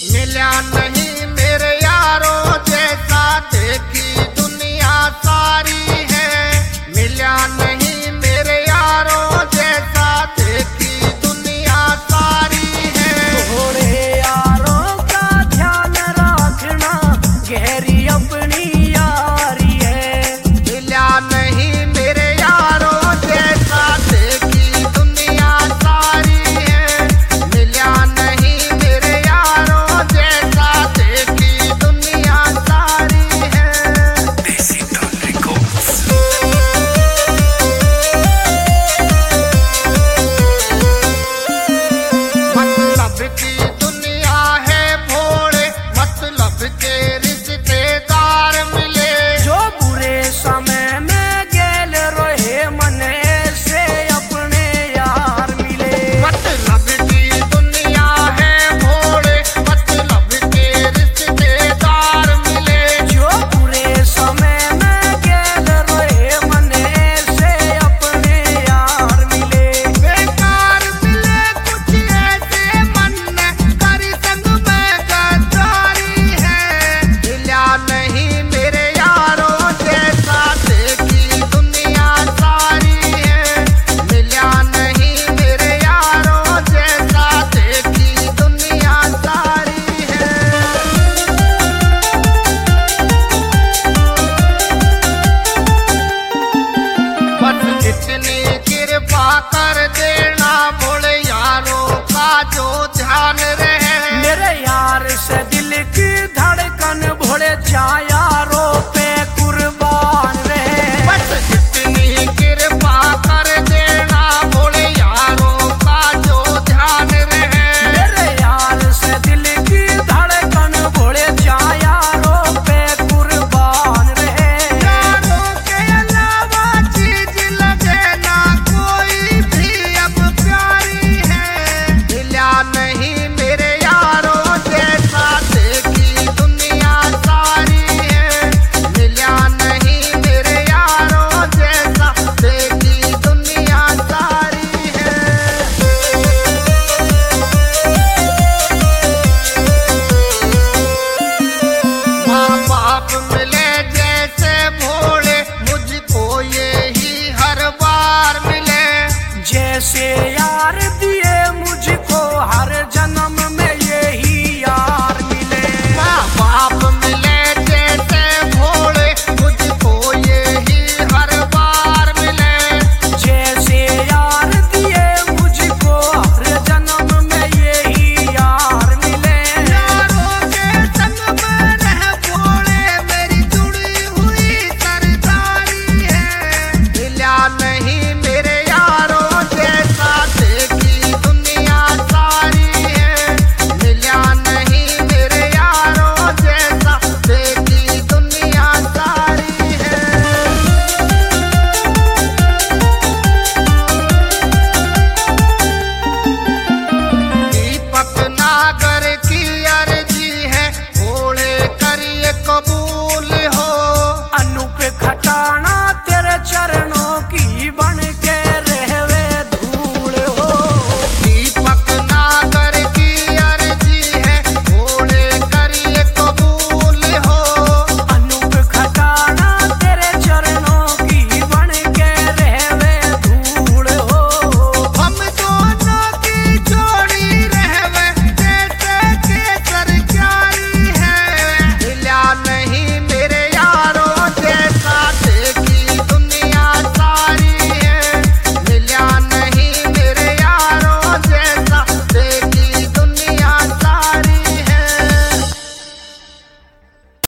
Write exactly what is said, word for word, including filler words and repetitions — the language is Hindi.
मिला नहीं मेरे यारों जैसा, देखी दुनिया सारी है। मिला नहीं मेरे यारों जैसा, देखी दुनिया सारी है। थोड़े यारों का ध्यान रखना, गहरी अपनी यारी है। मिला नहीं मेरे यारों जैसा, देखी दुनिया सारी है। मिला नहीं मेरे यारों जैसा, देखी दुनिया सारी है। मतलब की दुनिया है भोले, मतलब के रिश्तेदार मिले। जो बुरे समय में गेल रहे, मन से अपने यार मिले। मतलब की दुनिया है भोले, मतलब के रिश्तेदार मिले। जो बुरे समय में गेल रहे, मन से अपने यार मिले। बेकार मिले कुछ ऐसे, मन करी संग में गद्दारी है। मिला नहीं मेरे यारों जैसा, देखी दुनिया सारी है। मिला नहीं मेरे यारों जैसा, देखी दुनिया सारी है। बस इतनी कृपा कर देना, भोले यारों का जो ध्यान रहे। मेरे यार से दिल की धड़कन भोले यारों पे कुर्बान रहे। बस इतनी कृपा कर देना, भोले यारों का जो ध्यान रहे। मेरे यार से दिल की धड़कन भोले यारों पे कुर्बान रहे। यारों के अलावा चीज लगे ना कोई भी अब प्यारी है। मिला नहीं मेरे यारों जैसा, देखी दुनिया सारी है। मिला नहीं मेरे यारों जैसा, देखी दुनिया सारी है। माँ बाप मिले जैसे भोले, मुझको ये ही हर बार मिले। जैसे यार दिए मुझको, हर जन्म में यही यार मिले। माँ बाप मिले जैसे भोले, मुझको ये ही हर बार मिले। जैसे यार दिए मुझको, हर जन्म में यही यार मिले। यारों के संग में रह भोले, मेरी जुड़ी हुई सरदारी है। मिला नहीं मेरे यारों जैसा, देखी दुनिया सारी है। मिला नहीं मेरे यारों जैसा, देखी दुनिया सारी है। दीपक नागर की अर्जी है, भोले करिए कबूल हो। अनूप खटाना तेरे चरण